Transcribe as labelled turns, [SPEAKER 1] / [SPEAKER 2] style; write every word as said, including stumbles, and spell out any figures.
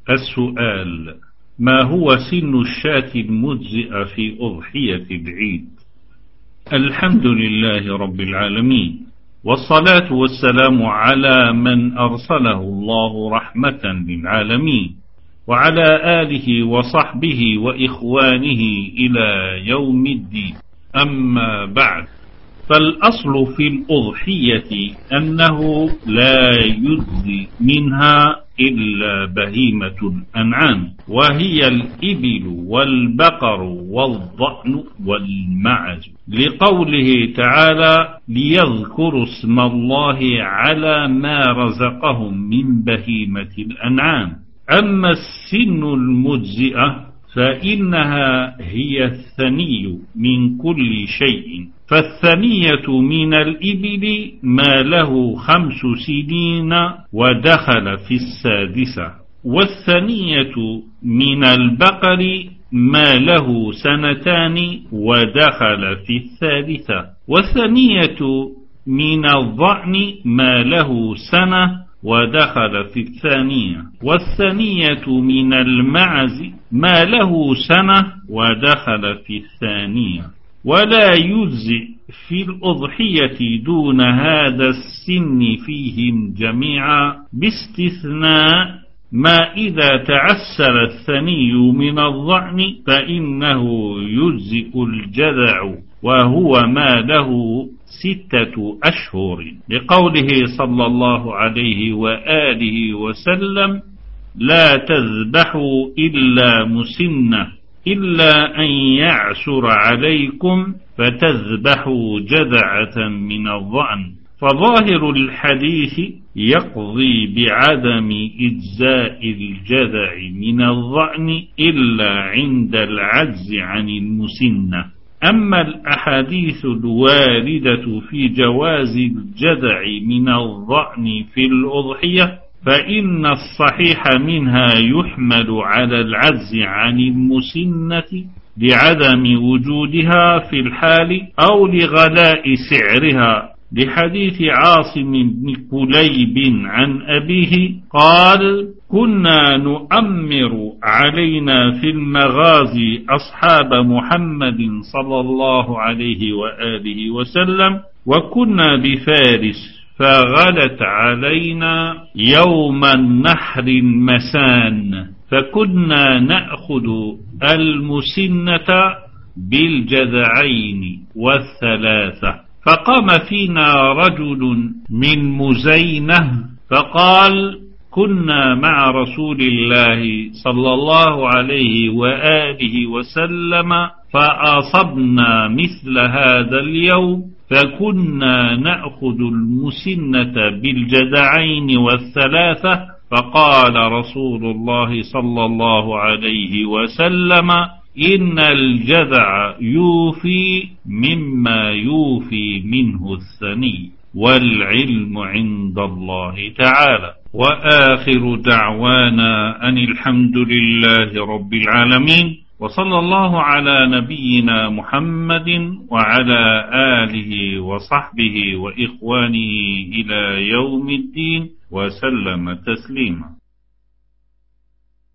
[SPEAKER 1] السؤال: ما هو سن الشاة المجزئة في أضحية العيد؟ الحمد لله رب العالمين، والصلاة والسلام على من أرسله الله رحمة للعالمين، وعلى آله وصحبه وإخوانه إلى يوم الدين. أما بعد، فالأصل في الأضحية أنه لا يجزي منها إلا بهيمة الأنعام، وهي الإبل والبقر والضأن والمعز، لقوله تعالى: ليذكروا اسم الله على ما رزقهم من بهيمة الأنعام. أما السن المجزئة فإنها هي الثني من كل شيء، فالثنية من الإبل ما له خمس سنين ودخل في السادسة، والثنية من البقر ما له سنتان ودخل في الثالثة، والثنية من الضأن ما له سنة ودخل في الثانية، والثانية من المعز ما له سنة ودخل في الثانية. ولا يجزئ في الأضحية دون هذا السن فيهم جميعا، باستثناء ما إذا تعسر الثني من الضأن فإنه يجزئ الجذع، وهو ما له ستة أشهر، لقوله صلى الله عليه وآله وسلم: لا تذبحوا إلا مسنة، إلا أن يعسر عليكم فتذبحوا جذعة من الضأن. فظاهر الحديث يقضي بعدم إجزاء الجذع من الضأن إلا عند العجز عن المسنة. أما الأحاديث الواردة في جواز الجذع من الضأن في الأضحية فإن الصحيح منها يحمل على العجز عن المسنة لعدم وجودها في الحال أو لغلاء سعرها، لحديث عاصم بن كليب عن أبيه قال: كنا نؤمر علينا في المغازي أصحاب محمد صلى الله عليه وآله وسلم، وكنا بفارس، فغلت علينا يوم النحر المسان، فكنا نأخذ المسنة بالجذعين والثلاثة. فقام فينا رجل من مزينة فقال: كنا مع رسول الله صلى الله عليه وآله وسلم فأصبنا مثل هذا اليوم، فكنا نأخذ المسنة بالجذعين والثلاثة. فقال رسول الله صلى الله عليه وسلم: إن الجذع يوفي مما يوفي منه الثني، والعلم عند الله تعالى. وآخر دعوانا أن الحمد لله رب العالمين، وصلى الله على نبينا محمد وعلى آله وصحبه وإخوانه إلى يوم الدين، وسلم تسليما.